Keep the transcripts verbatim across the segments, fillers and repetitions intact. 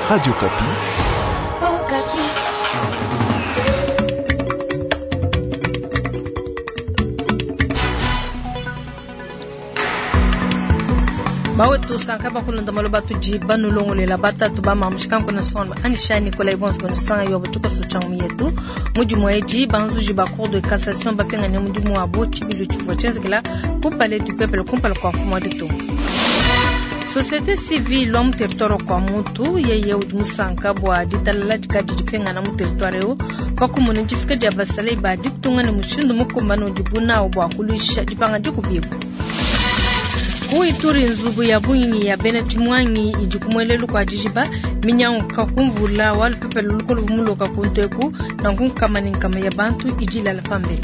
Radio Kapi. Oh, Kapi. Bawo to sankaba kuna ndamalo batu jiba nulongole la bata to ba mamshkan kuna sonba anisha Nicolas Ibons kuna sanga yobo tuko suchamu yetu muji mweji banzu jiba cour de cassation ba penga ne muji mwabo chibilu chifochenze kila pour parler du peuple compal kwa fuma de to société civile l'homme territoire kwa mutu yeye udmusanka bwa ditala dikaji dipenga na mu territoire yo kwa kumunijifika dia basale ba ditunga ne mushindu mukumbano dibuna obwa kulisha dipanga dikubibu Uituri nzubu ya buini ya Benet Mwangi ijikumwelelu kwa jijiba minyangu kakumvula wali pepe lulukulu vumulo kakunteku na nkunkamani nkama ya bantu ijila la pambe.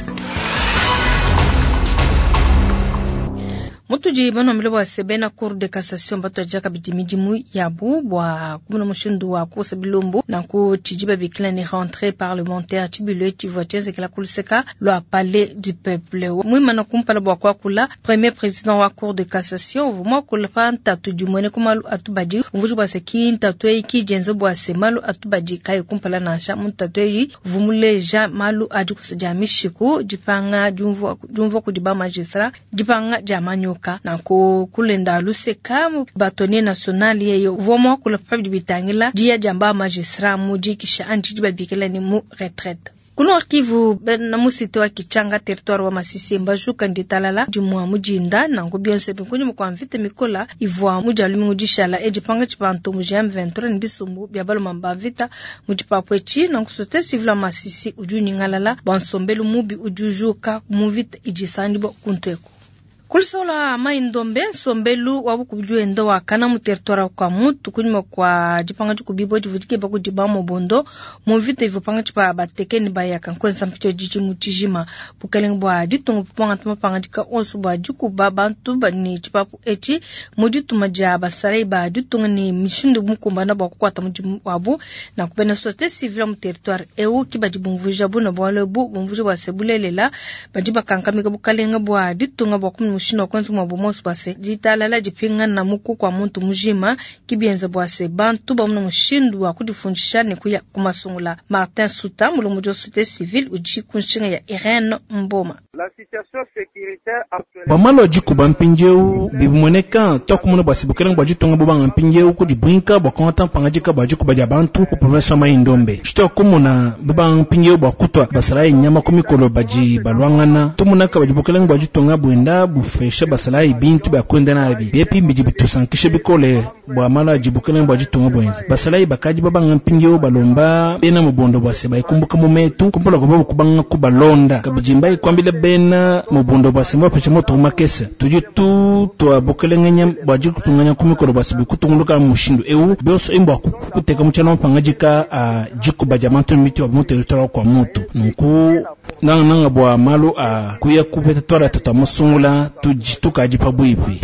Mutu jiba no mlewa sebena cour de cassation bato jaka bijimijimu yabu bwa kumuna mushindu wa kusa bilumbu na ku tijiba bikila ni rentrée parlementaire tibule tivotenze kila kuliseka lo palais du peuple mwima na kumpala bwa kwa kula premier président wa cour de cassation vuma kula fanta tujumone kumalu atubaji mvuju bwa sekin tatwe ki jenzo bwa semalu atubaji kai kumpala na sha muntatwe vumuleja malu adi kusajamishiku jipanga jumvo jumvo kudiba magistrat jipanga jamanyo na ko kulenda luseka batoni national yeyo vomo kula pabi bitangila dia jamba magistrat muji kisha antijiba bikela ni mu retraite kuno arkivu na musito wa kichanga territoire wa Masisi mbajuka nditalala jumwa mujinda na ngobionse bikunyu kwa mvite mikola ivwa mujalumi mujishala ejipanga chipanto mujam vingt-trois nbisumbu byabalo mamba vita mujipapwechi na kusote civil Masisi ujuni ngalala bansombelu mubi ujujuka muvite ijisandibo kunteko Kulsola maindombe sombelu wabukubujwe ndo wakana mu territoire kwa mutu kunyuma kwa jipanga chukubibo jivujike baku jibamo bondo mu vite ivopanga chipa batekeni baya kankwenza mpicho jiji mutijima bukalengwa ditungu pupanga tumapanga jika onsu ba juku babantu bani chipapu echi mujitu maja basarai ba ditungu ni mishindu mukumba na baku kwata mujimu wabu na kubena sote civile mu territoire ewu kiba jibumvuja bu na bwale bu bumvuja wa sebulelela bajiba kankamika bukalenga bwa ditungu baku shino kwanza mwabomosu base jitala la jipinga na muku kwa muntu mujima kibienza bwase bantu bamuna mushindu wa kudifundisha ni kuya kumasungula Martin Suta mulo mujo société civile uji kunshinga ya Irene Mboma. La situation sécuritaire actuelle bamalo jiku bampinjeu bibmoneka tokumuna basibukela ngwa jitonga bobanga mpinjeu ku dibrinka bakonta pangajika bajiku baja bantu ku province ma Indombe shito kumuna bobanga mpinjeu bakutwa basarai nyama komikolo baji balwangana tumuna ka bajibukela ngwa jitonga bwenda bufesha basarai bintu bakwenda nabi bepi mbijibitusankishe bikole bwa mala jibukela ngwa jitonga bwenzi basarai bakaji babanga mpinjeu balomba bena mubondo bwase bayikumbuka mumetu kumpola gobo kubanga kubalonda kabijimba ikwambile bena mubondo bwase mwapecha moto makesa tujitu to bokelengenya baji kutunganya kumikoro basi bikutunguluka mushindu ewu byoso imba kuteka muchana mpangajika uh, jiku bajamanto miti wa muto yotora kwa mutu nku nanga nanga bwa malu a uh, kuya kupeta tora tata musungula tujituka ajipa buipi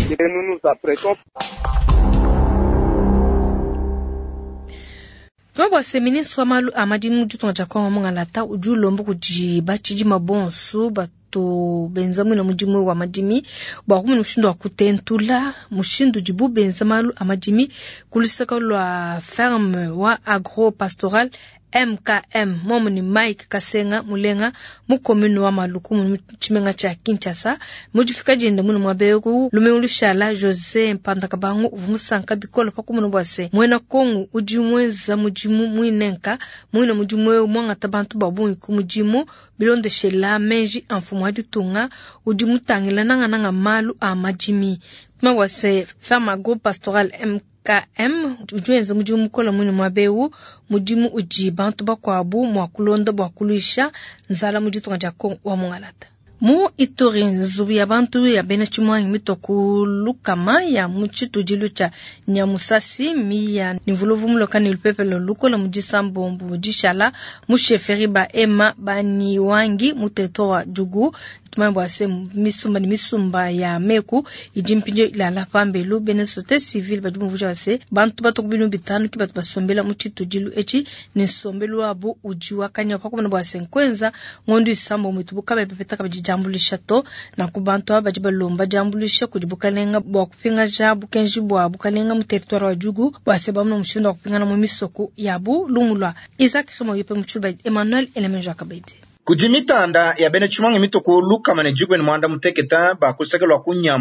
Kwa semini swamalu amadi mujutu ngajakwa munga lata ujulo mbu kujiba chijima bonsu bato benzamu na mujimu wa madimi ba kumu mushindu wa kutentula mushindu jibu benzamalu amadimi kulisaka lwa ferme wa agro pastoral M K M momu ni Mike Kasenga Mulenga mu commune wa Maluku mu chimenga cha Kinshasa mujifika jende mu mwabego lumeulishala José Mpandakabangu uvumusanka bikolo pakumuno bwase mwena kongu ujimweza mujimu mwinenka mwina mujimwe mwanga tabantu babu ku mujimu bilonde shela menji amfumo adutunga ujimutangila nanga nanga malu amajimi mwase fama groupe pastoral M K M ujuenza mujimu kola mwini mwabeu mujimu ujibantu bakwabu mwakulonda bwakulisha nzala mujitu ngajako wa mungalata mu Ituri nzubu ya bantu ya benechimwa imitoku lukama ya muchitu jilucha nyamusasi miya nivuluvu muloka nilupepelo lukola mujisambo mbu jishala musheferi ba ema bani wangi muteto wa jugu tumambo ase misumba ni misumba ya meku ijimpinje la la pambelu bene société civile badumu vuja ase bantu batokubinu bitanu ki batu basombela muchitu jilu echi ni sombelu abu ujiwa kanya kwa kumana bwase nkwenza ngondu isambo mitubuka bepepeta kabijambulisha to na kubantu abajiba lomba jambulisha kujibukalenga bwa kupinga jabu kenji bwa bukalenga mu territoire wa Jugu bwase bamno mushindo kupinga mu misoko yabu lumulwa Isaac Khimo yepe mchuba Emmanuel Elemenjo akabaiti kujimitanda ya bene chumangi mitoko luka mane jugwe ni mwanda muteketa ba kusekelwa kunya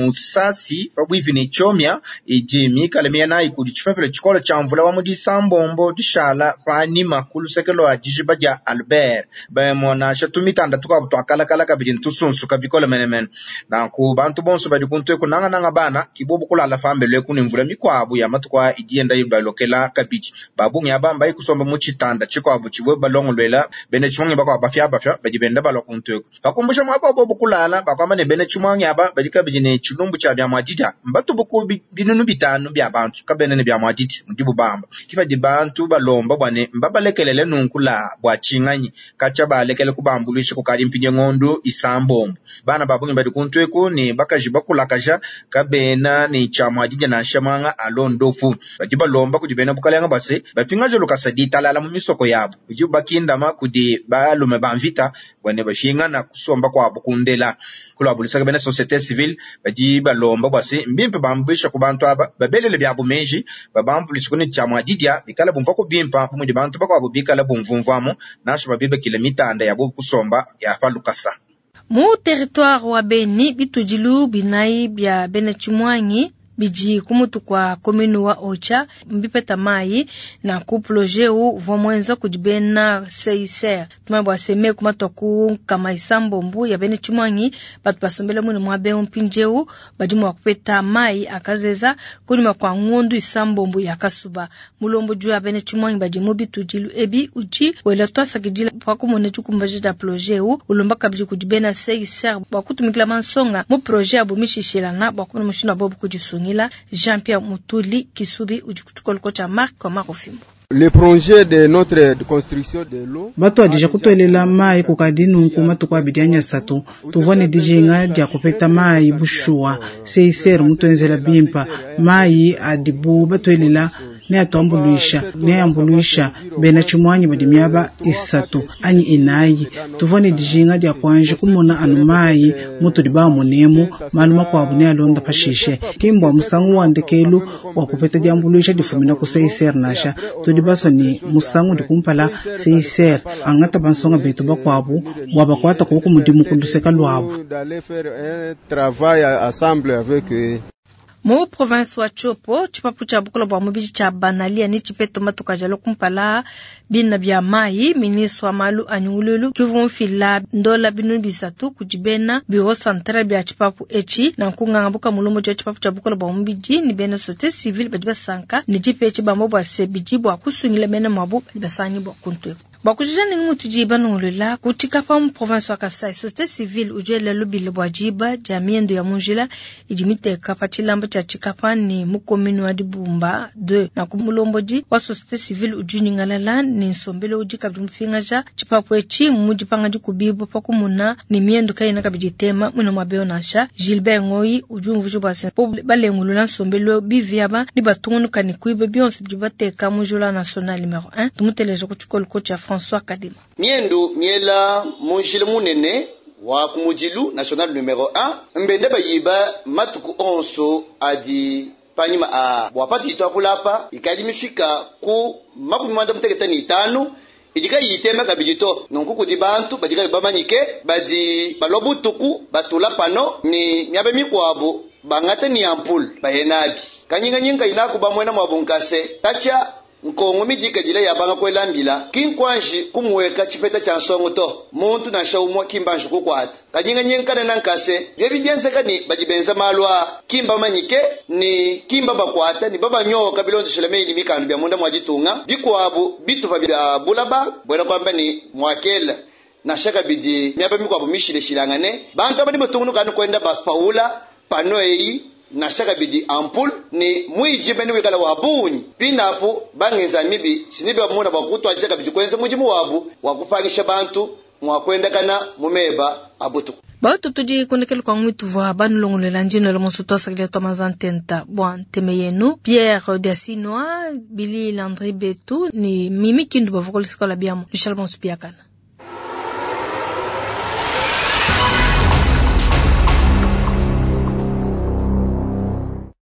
musasi babu hivi ni chomia ijimi kalemia na ikudichipepele chikola cha mvula wa mudi sambombo dishala fani makulu sekelwa jijiba ja Albert ba mwana shatumitanda tuka tuakala kala kabidi ntusunsu kabikola menemen na ku bantu bonso badi kuntu kunanga nanga bana kibobo kula la fambe le kuni mvula mikwabu ya matukwa idienda yiba lokela kabiji babu nyabamba ikusomba muchitanda chikwabu chibwe balongo lwela bene chumangi bako bafya bafya bajibenda balo kuntu bakumbusha mwabo bobo kulala bakwama ne bene chumwangi aba bajika bijine chulumbu cha bya mwajija mbatu buku binunu bitanu bya bantu kabene ne bya mwajiji mudibu bamba kifa di bantu balomba bwane mbabalekelele nunkula bwa chinganyi kacha balekele kubambulisha ku kali mpinye ngondo isambombo bana babungi badi kuntu eko ni bakajiba kulakaja kabena ni cha mwajija na shamanga alondofu bajiba lomba kujibena bukalanga base bapingaje lukasadita lala mu misoko yabo ujiba kindama kudi balume banvita bwane bashinga na kusomba kwa bukundela kula bulisa bene société civile baji balomba bwase mbimpe bambisha kubantu aba babelele byabu meji babambulisa kuni chamwa didia bikala bumva ko bimpa mu bantu bakwa bubikala bumvumvamo nasho babibe kilomita anda yabo kusomba ya falukasa mu territoire wa Beni bitujilu binai bya bene chimwangi biji kumutu kwa kominu wa Ocha mbipeta mai na kuploje u vomwenza kujibena seiser tumabwa seme kumatoku kama isambo mbu ya bene chimwangi batu basombele muni mwabe mpinjeu bajimu wa kupeta mai akazeza kunima kwa ngondu isambo mbu ya kasuba mulombo juu ya bene chimwangi bajimu bitujilu ebi uji wela toa sakijila kwa kumone chukumbajida ploje u ulomba kabiji kujibena seiser wakutumikila mansonga mu proje abumishishila na wakumuna mshino bobu kujisungi Jean-Pierre Mutuli Kisubi ujukutukoloko cha Marc koma kofimbo. Le projet de notre de construction de l'eau bato adija kutolela mai kukadinu nkuma tukwa bidyanya sato tuvone dijinga dia kupeta mai bushua seiser mutwenzela bimpa mai adibu batolela ne atombuluisha ne ambuluisha bena chimwanyi badimyaba isatu ani inayi tuvone dijinga dia kwanje kumona anumai mutu diba munemo maluma kwa abune alonda pashishe kimbo musangu wandekelu wakupeta diambuluisha difumina ku seiser nasha dibaso ni musangu dikumpala seiser angata bansonga beto bakwabu wabakwata ko kumudimu kuduseka lwabo travail ensemble avec Mu province wa Chopo chipapu cha bukolo bwa mubiji cha banalia ni chipeto matuka jalo kumpala bina bya mai ministre malu anyululu kivum fila ndola binu bisatu kujibena bureau central bya chipapu echi na kunga buka mulumbo cha chipapu cha bukolo bwa mubiji ni bena société civile bajiba sanka ni jipechi bambo bwa sebiji bwa kusungile bena mabu basanyi bwa kuntu bakujijani ngutu jiba nulula kutika pa mu province wa Kasai société civile ujele lubile bwa jiba jamiendo ya munjila ijimite kapachilamba cha chikapa ni mukominu wa Dibumba deux na kumulomboji wa société civile ujuni ngalala ni nsombele ujika bimfingaja chipapo echi mujipanga jikubibo pakumuna ni miendo kaina kabijitema muna mabeo nasha Gilbert Ngoi ujumvuju base balengulula nsombele biviaba ni batunu kanikuibe bionse bibateka mujula national numéro un tumuteleje kuchukol kocha François Kadima miendo miela munjile munene wa kumujilu national numéro un mbende bayiba matuku onso adi panyima a wapati ito akulapa ikadimifika ku makumi mwanda muteketa ni tano idika yitema kabijito nonkuku di bantu badika bamanyike badi balobutuku batula pano ni nyabe mikwabo bangate ni ampul bayenabi kanyinga nyinga inaku bamwena mwabunkase tacha nkongo mijika jile yabanga kwelambila kinkwanji kumweka chipeta cha nsongo to muntu na shawumwa kimbanji kukwata kajinga nyenkane nankase byebidense kani bajibenza malwa kimba manyike ni kimba bakwata ni baba nyoka kabilonzo shilemeni mikanu bya munda mwajitunga bikwabu bituva bya bulaba bwera kwamba ni mwakela na shaka bidi myaba mikwabu mishile shilangane bantu abandi mutungunu kanu kwenda ba paula pano eyi na shaka bidi ampul ni muijibe ni wikala wabunyi pinapo bangenza mibi sinibe bamuna bakutwa chaka bidi kwenza mujimu wabu wakufangisha bantu mwakwenda kana mumeba abutu ba tutudi konekele kwa mwitu vwa banu longole la njino le monsuto sakile Thomasan Tenta bon temeyenu Pierre Dasinoa Billy Landry Betu ni Mimi Kindu bavokoli skola biamo Michel Bonsupiakana